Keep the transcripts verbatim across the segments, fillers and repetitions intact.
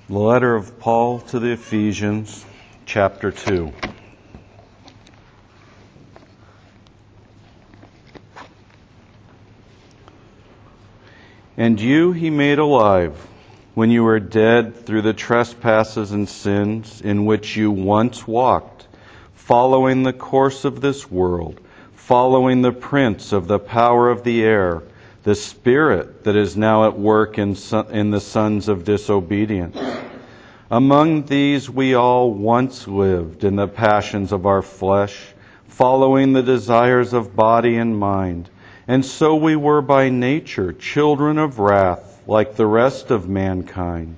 The letter of Paul to the Ephesians, chapter two. And you he made alive, when you were dead through the trespasses and sins in which you once walked, following the course of this world, following the prince of the power of the air, the spirit that is now at work in, son, in the sons of disobedience. Among these we all once lived in the passions of our flesh, following the desires of body and mind. And so we were by nature children of wrath, like the rest of mankind.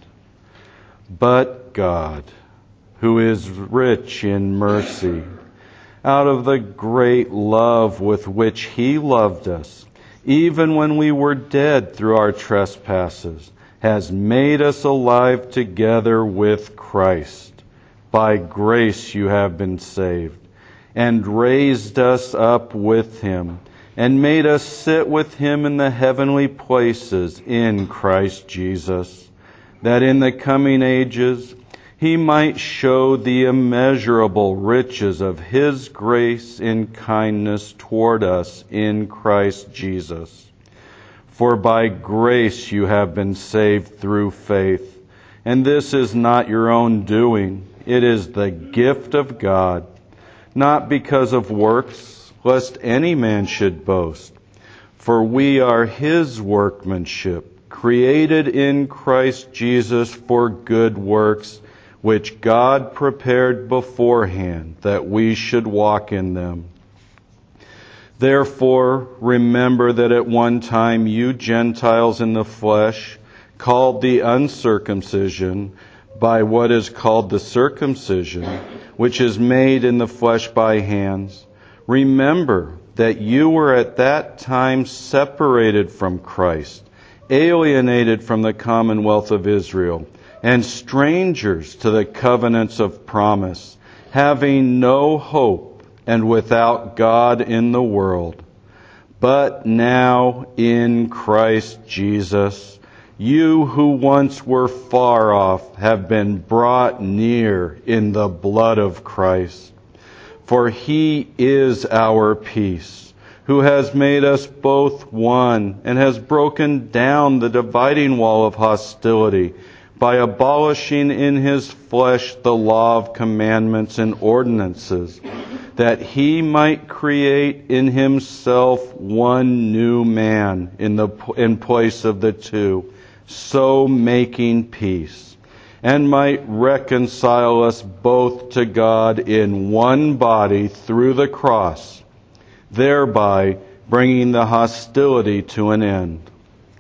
But God, who is rich in mercy, out of the great love with which He loved us, even when we were dead through our trespasses, has made us alive together with Christ. By grace you have been saved, and raised us up with Him, and made us sit with Him in the heavenly places in Christ Jesus, that in the coming ages He might show the immeasurable riches of His grace in kindness toward us in Christ Jesus. For by grace you have been saved through faith, and this is not your own doing, it is the gift of God, not because of works, lest any man should boast. For we are His workmanship, created in Christ Jesus for good works, which God prepared beforehand that we should walk in them. Therefore, remember that at one time you Gentiles in the flesh, called the uncircumcision by what is called the circumcision, which is made in the flesh by hands, remember that you were at that time separated from Christ, alienated from the commonwealth of Israel, and strangers to the covenants of promise, having no hope and without God in the world. But now in Christ Jesus, you who once were far off have been brought near in the blood of Christ. For He is our peace, who has made us both one and has broken down the dividing wall of hostility by abolishing in His flesh the law of commandments and ordinances, that He might create in Himself one new man in the in place of the two, so making peace, and might reconcile us both to God in one body through the cross, thereby bringing the hostility to an end.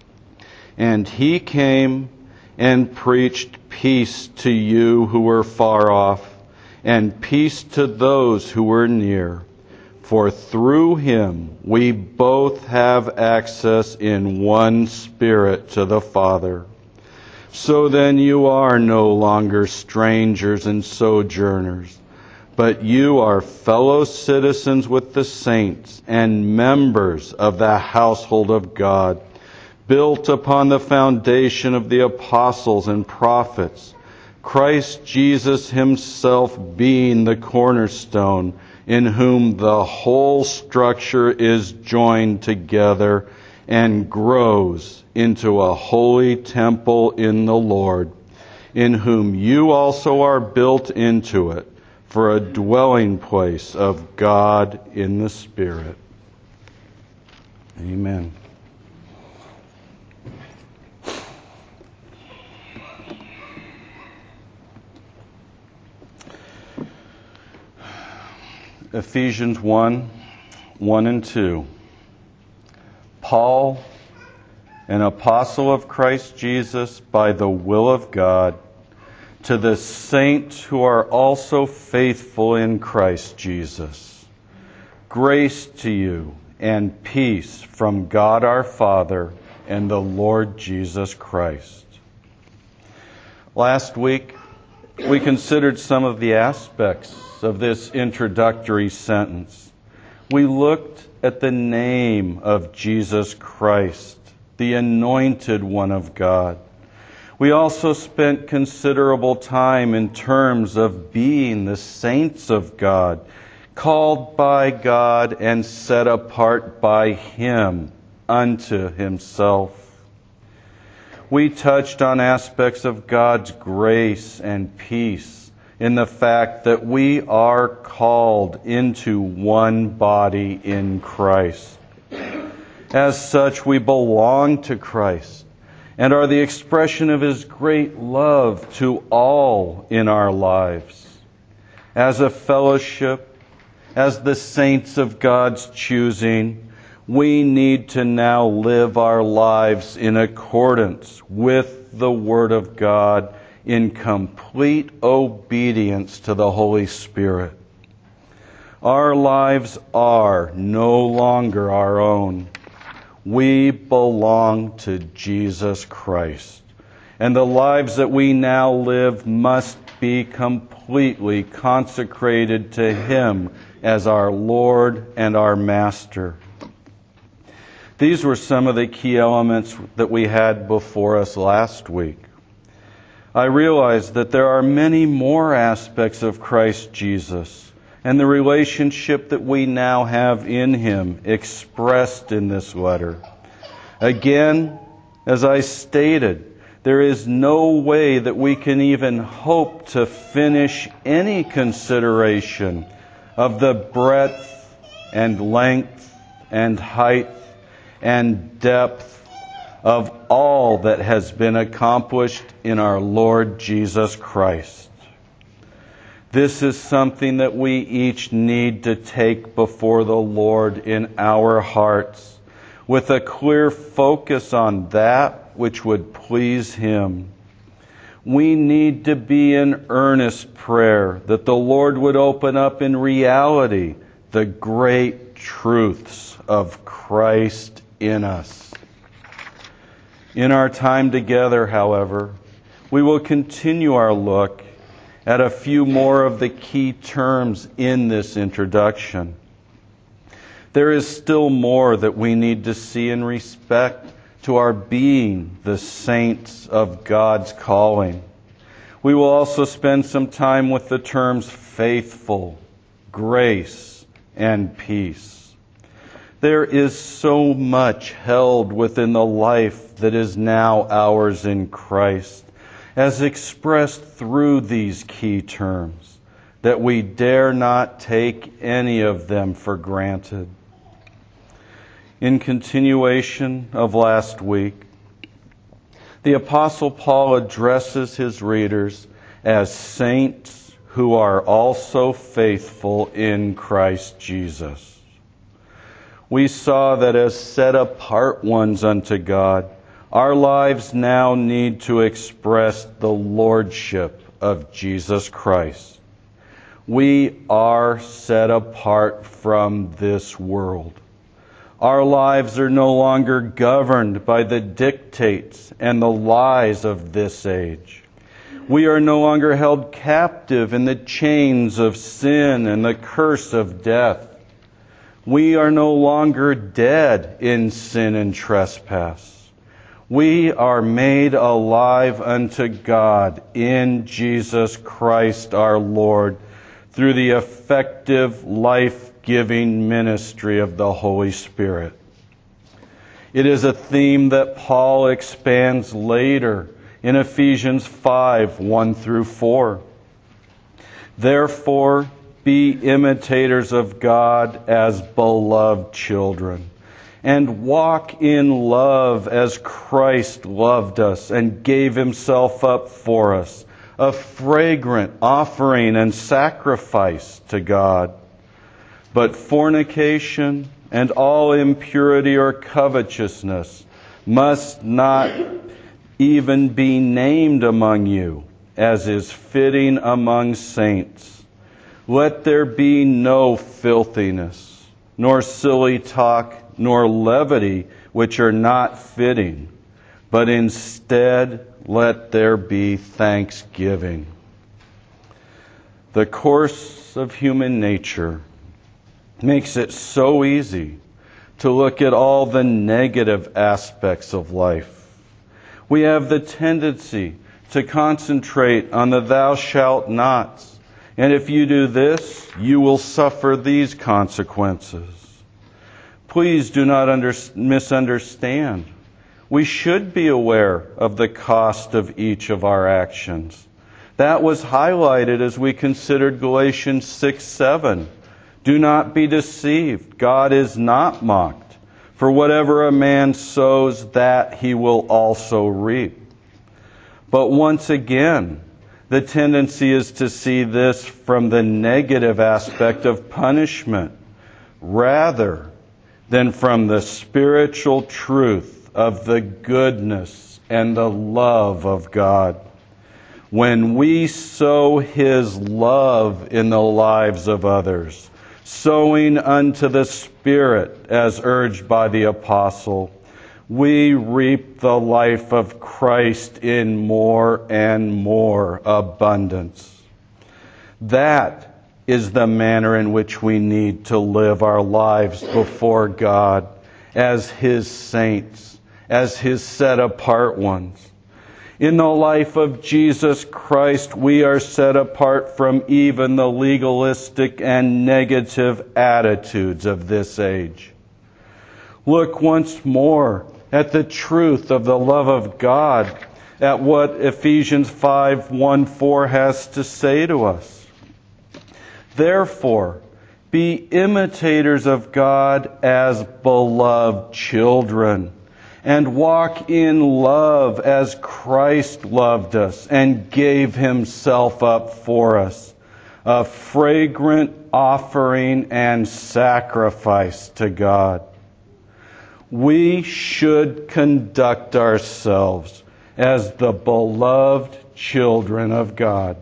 And He came and preached peace to you who were far off, and peace to those who were near. For through Him we both have access in one Spirit to the Father. So then you are no longer strangers and sojourners, but you are fellow citizens with the saints and members of the household of God, built upon the foundation of the apostles and prophets, Christ Jesus Himself being the cornerstone, in whom the whole structure is joined together and grows into a holy temple in the Lord, in whom you also are built into it for a dwelling place of God in the Spirit. Amen. Ephesians one, one and two. Paul, an apostle of Christ Jesus by the will of God, to the saints who are also faithful in Christ Jesus. Grace to you and peace from God our Father and the Lord Jesus Christ. Last week, we considered some of the aspects of this introductory sentence. We looked at the name of Jesus Christ, the Anointed One of God. We also spent considerable time in terms of being the saints of God, called by God and set apart by Him unto Himself. We touched on aspects of God's grace and peace in the fact that we are called into one body in Christ. As such, we belong to Christ and are the expression of His great love to all in our lives. As a fellowship, as the saints of God's choosing, we need to now live our lives in accordance with the Word of God in complete obedience to the Holy Spirit. Our lives are no longer our own. We belong to Jesus Christ, and the lives that we now live must be completely consecrated to Him as our Lord and our Master. These were some of the key elements that we had before us last week. I realize that there are many more aspects of Christ Jesus and the relationship that we now have in Him expressed in this letter. Again, as I stated, there is no way that we can even hope to finish any consideration of the breadth and length and height and depth of all that has been accomplished in our Lord Jesus Christ. This is something that we each need to take before the Lord in our hearts, with a clear focus on that which would please Him. We need to be in earnest prayer that the Lord would open up in reality the great truths of Christ in us. In our time together, however, we will continue our look at a few more of the key terms in this introduction. There is still more that we need to see in respect to our being the saints of God's calling. We will also spend some time with the terms faithful, grace, and peace. There is so much held within the life that is now ours in Christ, as expressed through these key terms, that we dare not take any of them for granted. In continuation of last week, the Apostle Paul addresses his readers as saints who are also faithful in Christ Jesus. We saw that as set apart ones unto God, our lives now need to express the lordship of Jesus Christ. We are set apart from this world. Our lives are no longer governed by the dictates and the lies of this age. We are no longer held captive in the chains of sin and the curse of death. We are no longer dead in sin and trespass. We are made alive unto God in Jesus Christ our Lord through the effective, life-giving ministry of the Holy Spirit. It is a theme that Paul expands later in Ephesians five, one through four. Therefore, be imitators of God as beloved children, and walk in love as Christ loved us and gave Himself up for us, a fragrant offering and sacrifice to God. But fornication and all impurity or covetousness must not even be named among you, as is fitting among saints. Let there be no filthiness, nor silly talk, nor levity, which are not fitting, but instead let there be thanksgiving. The course of human nature makes it so easy to look at all the negative aspects of life. We have the tendency to concentrate on the thou shalt nots. And if you do this, you will suffer these consequences. Please do not under, misunderstand. We should be aware of the cost of each of our actions. That was highlighted as we considered Galatians six seven. Do not be deceived. God is not mocked. For whatever a man sows, that he will also reap. But once again, the tendency is to see this from the negative aspect of punishment, rather than from the spiritual truth of the goodness and the love of God. When we sow His love in the lives of others, sowing unto the Spirit as urged by the apostle, we reap the life of Christ in more and more abundance. That is the manner in which we need to live our lives before God as His saints, as His set-apart ones. In the life of Jesus Christ, we are set apart from even the legalistic and negative attitudes of this age. Look once more at the truth of the love of God, at what Ephesians five one four has to say to us. Therefore, be imitators of God as beloved children, and walk in love as Christ loved us and gave Himself up for us, a fragrant offering and sacrifice to God. We should conduct ourselves as the beloved children of God.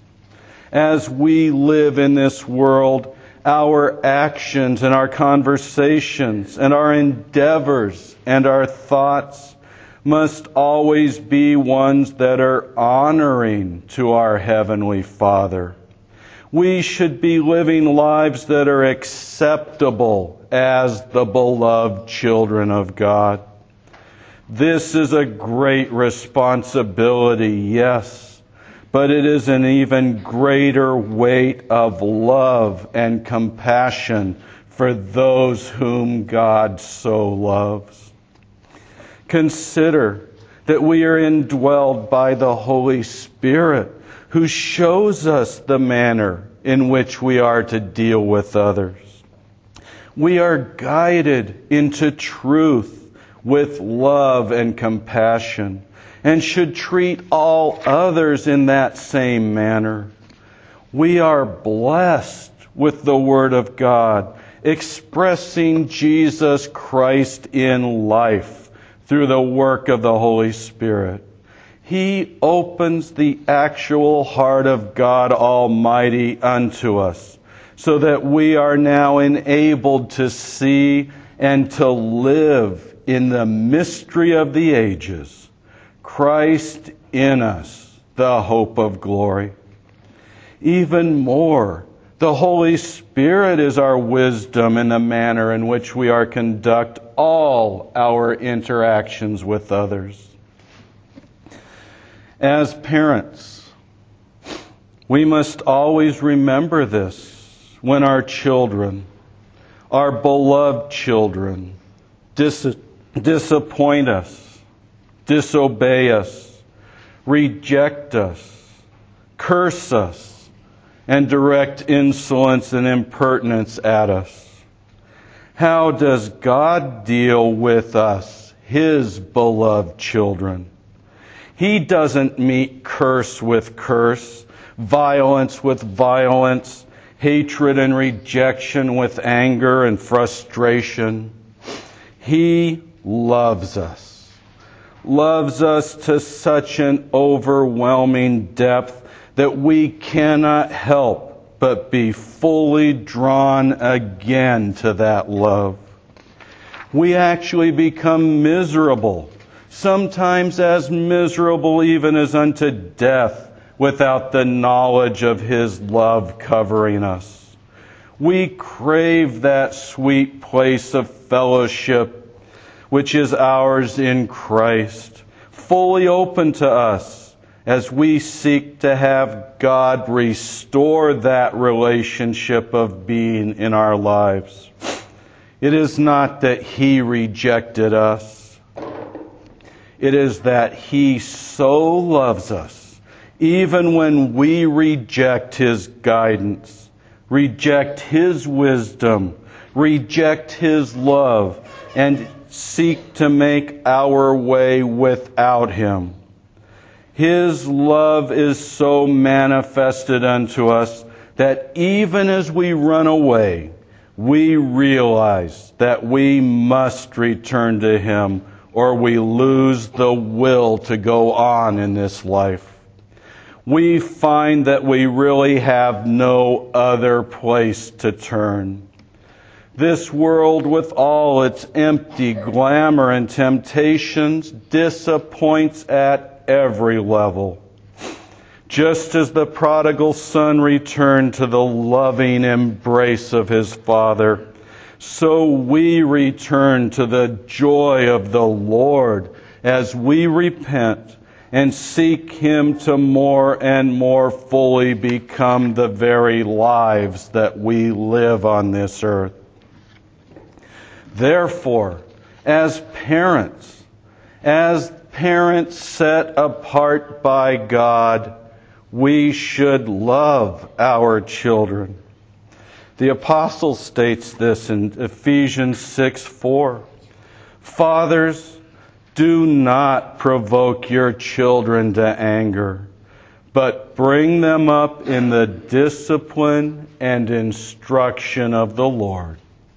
As we live in this world, our actions and our conversations and our endeavors and our thoughts must always be ones that are honoring to our Heavenly Father. We should be living lives that are acceptable as the beloved children of God. This is a great responsibility, yes. But it is an even greater weight of love and compassion for those whom God so loves. Consider that we are indwelled by the Holy Spirit, who shows us the manner in which we are to deal with others. We are guided into truth with love and compassion, and should treat all others in that same manner. We are blessed with the Word of God, expressing Jesus Christ in life through the work of the Holy Spirit. He opens the actual heart of God Almighty unto us, so that we are now enabled to see and to live in the mystery of the ages, Christ in us, the hope of glory. Even more, the Holy Spirit is our wisdom in the manner in which we are to conduct all our interactions with others. As parents, we must always remember this when our children, our beloved children, dis- disappoint us, disobey us, reject us, curse us, and direct insolence and impertinence at us. How does God deal with us, His beloved children? He doesn't meet curse with curse, violence with violence, hatred and rejection with anger and frustration. He loves us. Loves us to such an overwhelming depth that we cannot help but be fully drawn again to that love. We actually become miserable, sometimes as miserable even as unto death, without the knowledge of His love covering us. We crave that sweet place of fellowship which is ours in Christ, fully open to us as we seek to have God restore that relationship of being in our lives. It is not that He rejected us. It is that He so loves us, even when we reject His guidance, reject His wisdom, reject His love, and seek to make our way without Him. His love is so manifested unto us that even as we run away, we realize that we must return to Him, or we lose the will to go on in this life. We find that we really have no other place to turn. This world, with all its empty glamour and temptations, disappoints at every level. Just as the prodigal son returned to the loving embrace of his father, so we return to the joy of the Lord as we repent and seek Him to more and more fully become the very lives that we live on this earth. Therefore, as parents, as parents set apart by God, we should love our children. The apostle states this in Ephesians six four. Fathers, do not provoke your children to anger, but bring them up in the discipline and instruction of the Lord.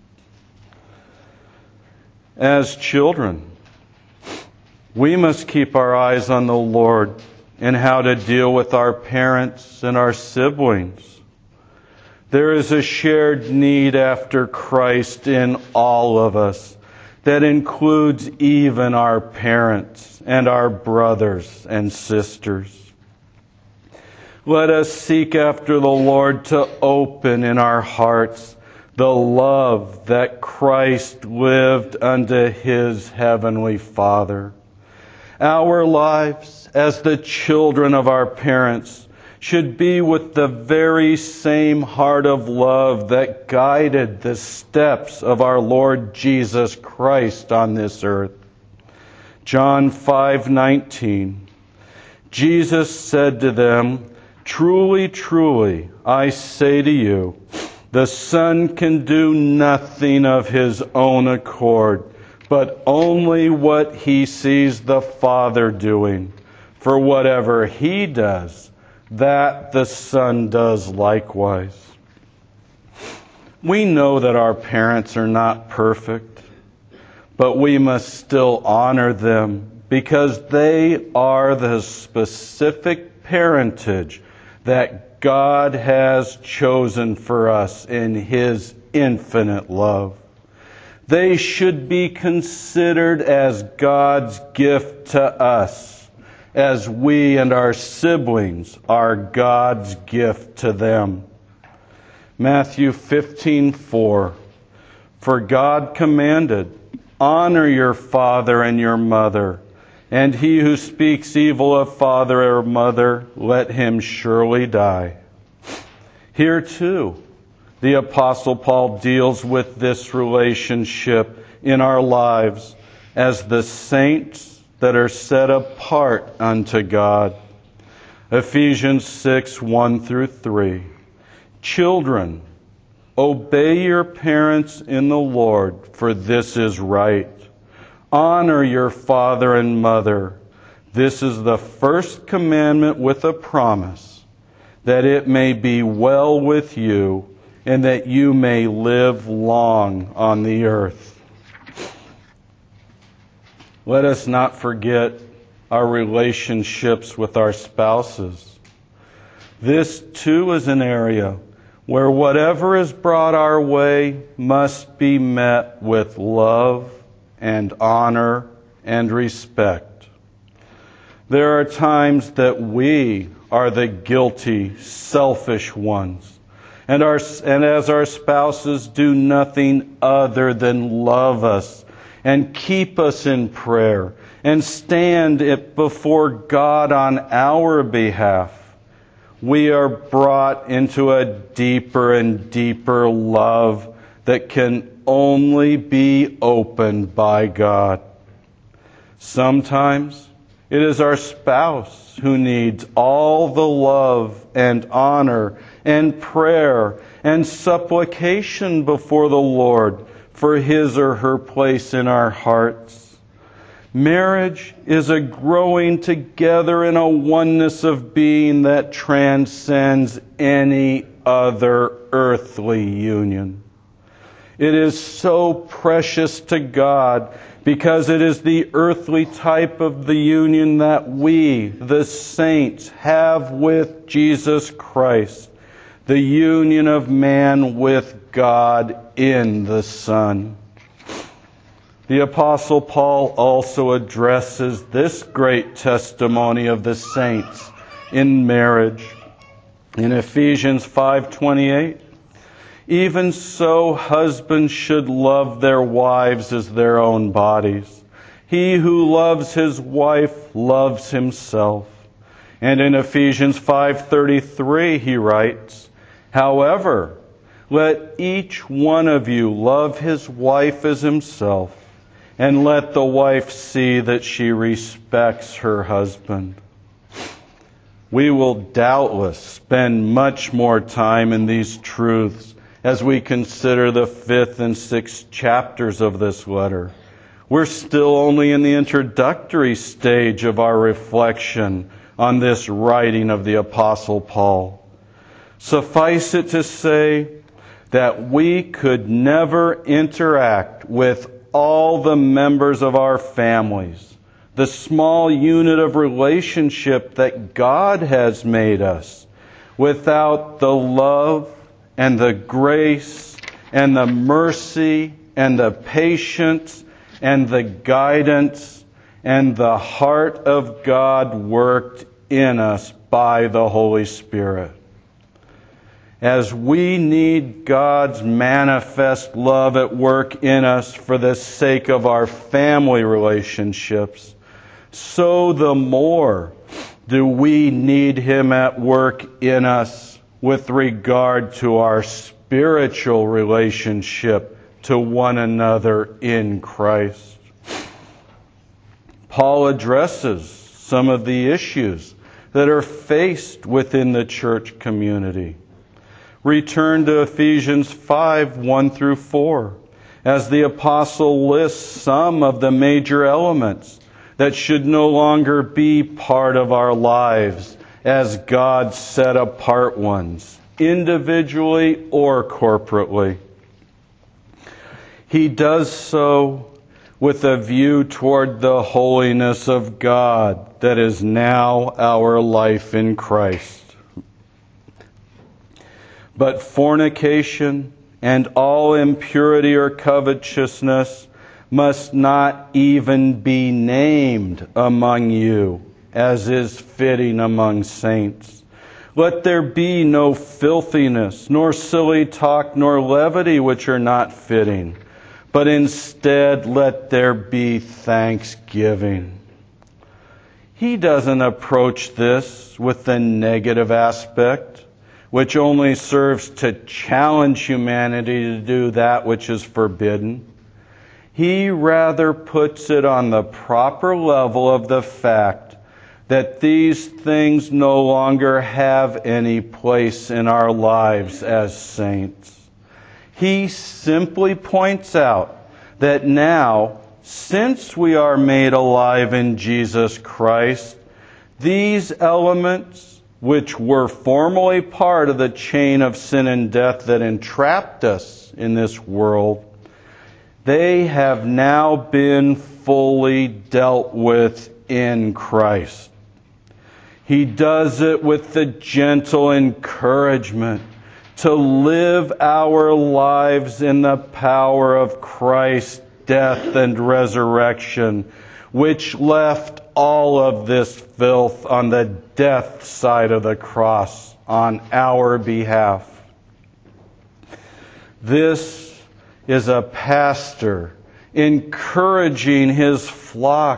As children, we must keep our eyes on the Lord and how to deal with our parents and our siblings. There is a shared need after Christ in all of us that includes even our parents and our brothers and sisters. Let us seek after the Lord to open in our hearts the love that Christ lived unto His heavenly Father. Our lives as the children of our parents should be with the very same heart of love that guided the steps of our Lord Jesus Christ on this earth. John five nineteen. Jesus said to them, Truly, truly, I say to you, the Son can do nothing of His own accord, but only what He sees the Father doing. For whatever He does, that the Son does likewise. We know that our parents are not perfect, but we must still honor them because they are the specific parentage that God has chosen for us in His infinite love. They should be considered as God's gift to us, as we and our siblings are God's gift to them. Matthew fifteen four. For God commanded, Honor your father and your mother, and he who speaks evil of father or mother, let him surely die. Here too, the Apostle Paul deals with this relationship in our lives as the saints that are set apart unto God. Ephesians six one through three. Children, obey your parents in the Lord, for this is right. Honor your father and mother. This is the first commandment with a promise, that it may be well with you and that you may live long on the earth. Let us not forget our relationships with our spouses. This too is an area where whatever is brought our way must be met with love and honor and respect. There are times that we are the guilty, selfish ones, and, our, and as our spouses do nothing other than love us and keep us in prayer and stand it before God on our behalf, we are brought into a deeper and deeper love that can only be opened by God. Sometimes it is our spouse who needs all the love and honor and prayer and supplication before the Lord for his or her place in our hearts. Marriage is a growing together in a oneness of being that transcends any other earthly union. It is so precious to God because it is the earthly type of the union that we, the saints, have with Jesus Christ, the union of man with God in the Son. The Apostle Paul also addresses this great testimony of the saints in marriage. In Ephesians five twenty-eight, even so husbands should love their wives as their own bodies. He who loves his wife loves himself. And in Ephesians five thirty-three he writes, however, let each one of you love his wife as himself, and let the wife see that she respects her husband. We will doubtless spend much more time in these truths as we consider the fifth and sixth chapters of this letter. We're still only in the introductory stage of our reflection on this writing of the Apostle Paul. Suffice it to say that we could never interact with all the members of our families, the small unit of relationship that God has made us, without the love and the grace and the mercy and the patience and the guidance and the heart of God worked in us by the Holy Spirit. As we need God's manifest love at work in us for the sake of our family relationships, so the more do we need Him at work in us with regard to our spiritual relationship to one another in Christ. Paul addresses some of the issues that are faced within the church community. Return to Ephesians five, one through four, as the apostle lists some of the major elements that should no longer be part of our lives as God set apart ones, individually or corporately. He does so with a view toward the holiness of God that is now our life in Christ. But fornication and all impurity or covetousness must not even be named among you, as is fitting among saints. Let there be no filthiness, nor silly talk, nor levity, which are not fitting, but instead let there be thanksgiving. He doesn't approach this with the negative aspect, which only serves to challenge humanity to do that which is forbidden. He rather puts it on the proper level of the fact that these things no longer have any place in our lives as saints. He simply points out that now, since we are made alive in Jesus Christ, these elements, which were formerly part of the chain of sin and death that entrapped us in this world, they have now been fully dealt with in Christ. He does it with the gentle encouragement to live our lives in the power of Christ's death and resurrection, which left all of this filth on the death side of the cross on our behalf. This is a pastor encouraging his flock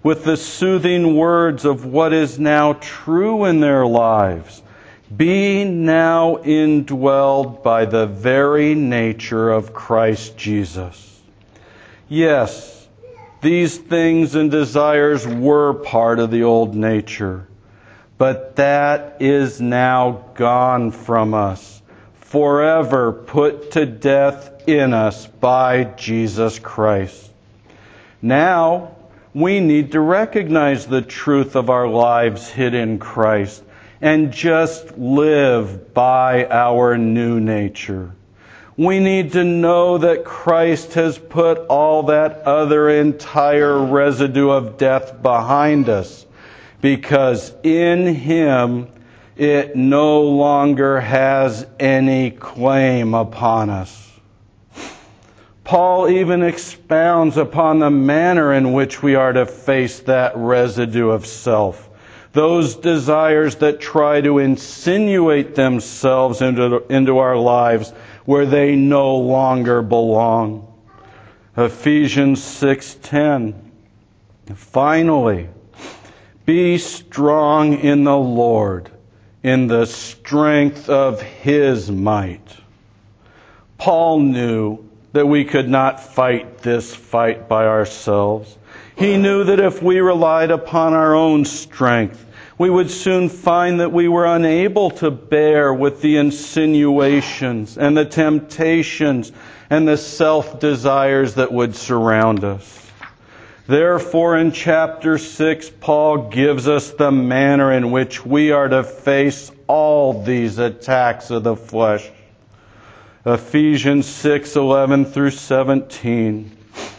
with the soothing words of what is now true in their lives, be now indwelled by the very nature of Christ Jesus. Yes, these things and desires were part of the old nature, but that is now gone from us, forever put to death in us by Jesus Christ. Now, we need to recognize the truth of our lives hid in Christ and just live by our new nature. We need to know that Christ has put all that other entire residue of death behind us, because in Him it no longer has any claim upon us. Paul even expounds upon the manner in which we are to face that residue of self, those desires that try to insinuate themselves into, into our lives where they no longer belong. Ephesians six ten. Finally, be strong in the Lord, in the strength of His might. Paul knew that we could not fight this fight by ourselves. He knew that if we relied upon our own strength, we would soon find that we were unable to bear with the insinuations and the temptations and the self-desires that would surround us. Therefore, in chapter six, Paul gives us the manner in which we are to face all these attacks of the flesh. Ephesians six eleven through seventeen.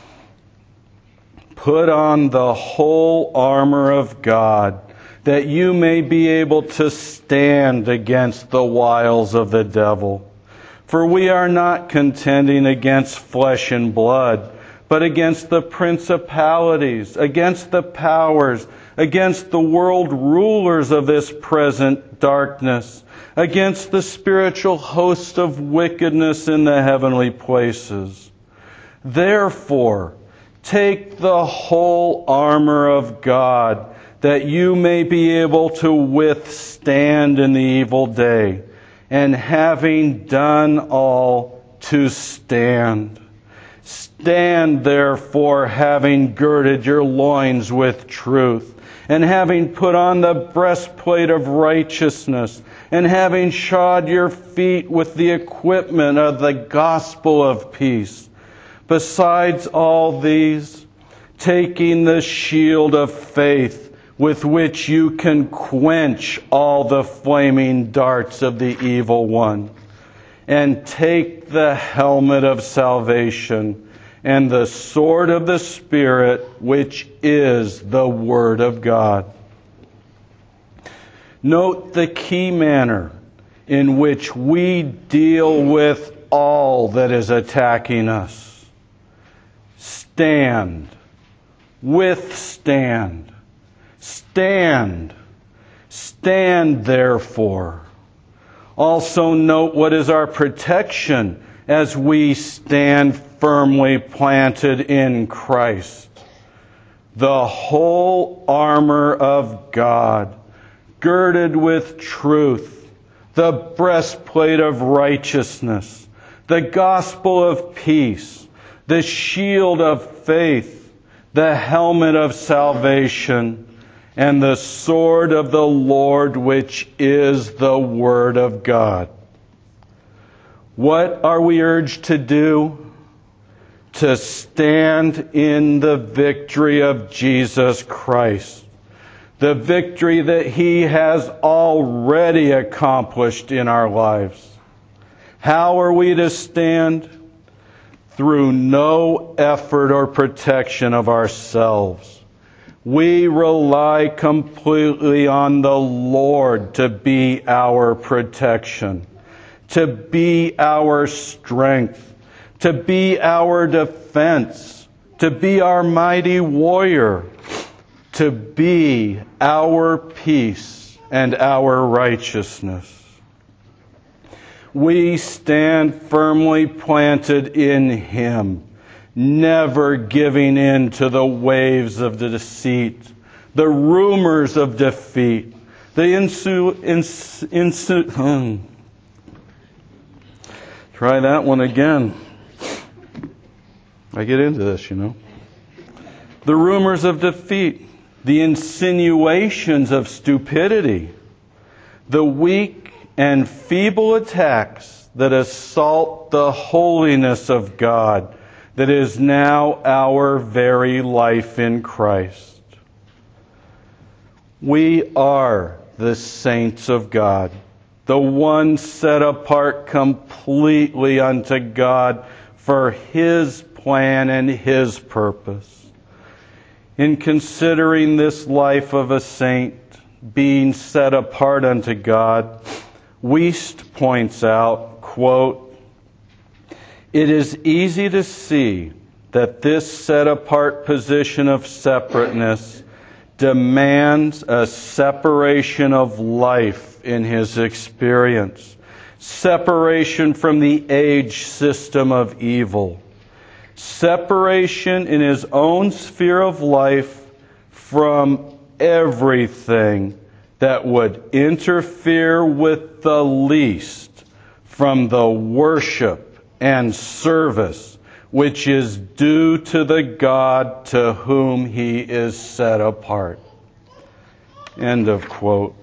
Put on the whole armor of God, that you may be able to stand against the wiles of the devil. For we are not contending against flesh and blood, but against the principalities, against the powers, against the world rulers of this present darkness, against the spiritual host of wickedness in the heavenly places. Therefore, take the whole armor of God, that you may be able to withstand in the evil day, and having done all, to stand. Stand therefore, having girded your loins with truth, and having put on the breastplate of righteousness, and having shod your feet with the equipment of the gospel of peace. Besides all these, taking the shield of faith, with which you can quench all the flaming darts of the evil one, and take the helmet of salvation and the sword of the Spirit, which is the Word of God. Note the key manner in which we deal with all that is attacking us. Stand. Withstand. Stand. Stand, therefore. Also note what is our protection as we stand firmly planted in Christ. The whole armor of God, girded with truth, the breastplate of righteousness, the gospel of peace, the shield of faith, the helmet of salvation, and the sword of the Lord, which is the Word of God. What are we urged to do? To stand in the victory of Jesus Christ. The victory that He has already accomplished in our lives. How are we to stand? Through no effort or protection of ourselves. We rely completely on the Lord to be our protection, to be our strength, to be our defense, to be our mighty warrior, to be our peace and our righteousness. We stand firmly planted in Him, never giving in to the waves of the deceit, the rumors of defeat, the insu... insu, insu hmm. Try that one again. I get into this, you know. The rumors of defeat, the insinuations of stupidity, the weak and feeble attacks that assault the holiness of God that is now our very life in Christ. We are the saints of God, the one set apart completely unto God for His plan and His purpose. In considering this life of a saint being set apart unto God, Wuest points out, quote, "It is easy to see that this set-apart position of separateness demands a separation of life in his experience, separation from the age system of evil, separation in his own sphere of life from everything that would interfere with the least from the worship and service which is due to the God to whom he is set apart." End of quote.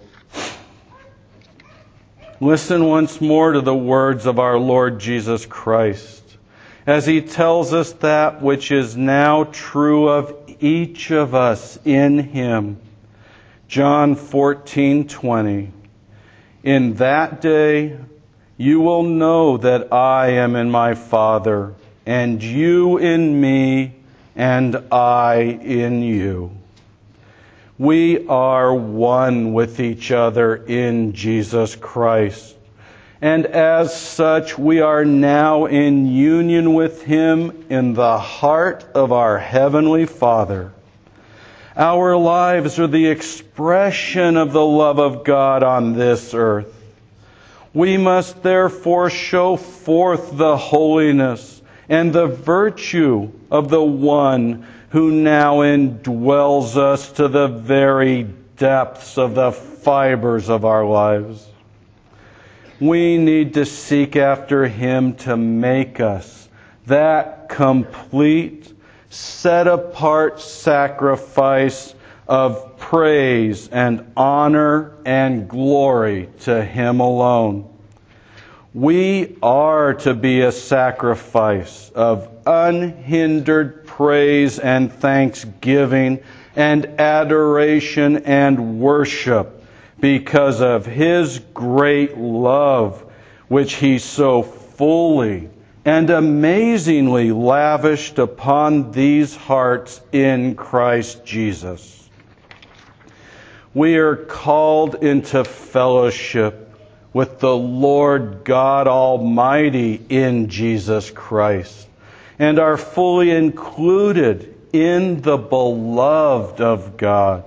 Listen once more to the words of our Lord Jesus Christ as he tells us that which is now true of each of us in him. John fourteen twenty. "In that day you will know that I am in my Father, and you in me, and I in you." We are one with each other in Jesus Christ. And as such, we are now in union with Him in the heart of our Heavenly Father. Our lives are the expression of the love of God on this earth. We must therefore show forth the holiness and the virtue of the one who now indwells us to the very depths of the fibers of our lives. We need to seek after Him to make us that complete, set-apart sacrifice of praise and honor and glory to Him alone. We are to be a sacrifice of unhindered praise and thanksgiving and adoration and worship because of His great love, which He so fully and amazingly lavished upon these hearts in Christ Jesus. We are called into fellowship with the Lord God Almighty in Jesus Christ, and are fully included in the beloved of God.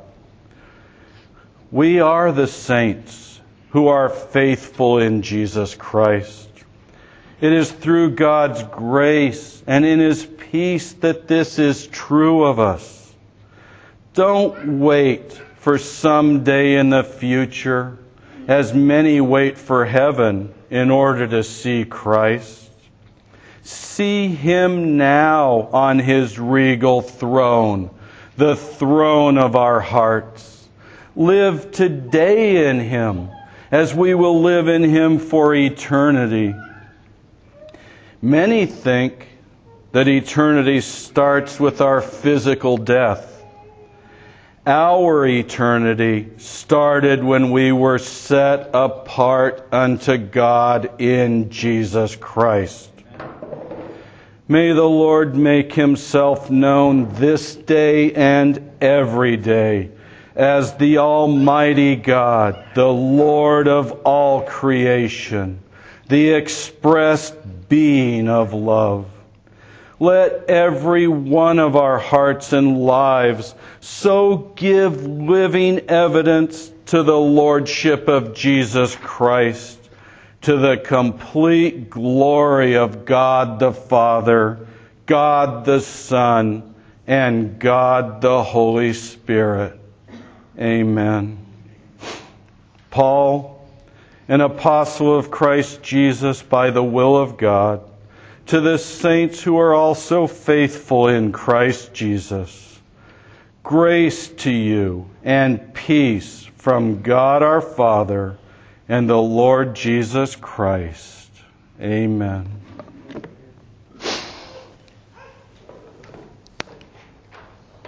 We are the saints who are faithful in Jesus Christ. It is through God's grace and in His peace that this is true of us. Don't wait for some day in the future, as many wait for heaven in order to see Christ. See Him now on His regal throne, the throne of our hearts. Live today in Him, as we will live in Him for eternity. Many think that eternity starts with our physical death. Our eternity started when we were set apart unto God in Jesus Christ. May the Lord make Himself known this day and every day as the Almighty God, the Lord of all creation, the expressed being of love. Let every one of our hearts and lives so give living evidence to the Lordship of Jesus Christ, to the complete glory of God the Father, God the Son, and God the Holy Spirit. Amen. Paul, an apostle of Christ Jesus by the will of God, to the saints who are also faithful in Christ Jesus, grace to you and peace from God our Father and the Lord Jesus Christ. Amen.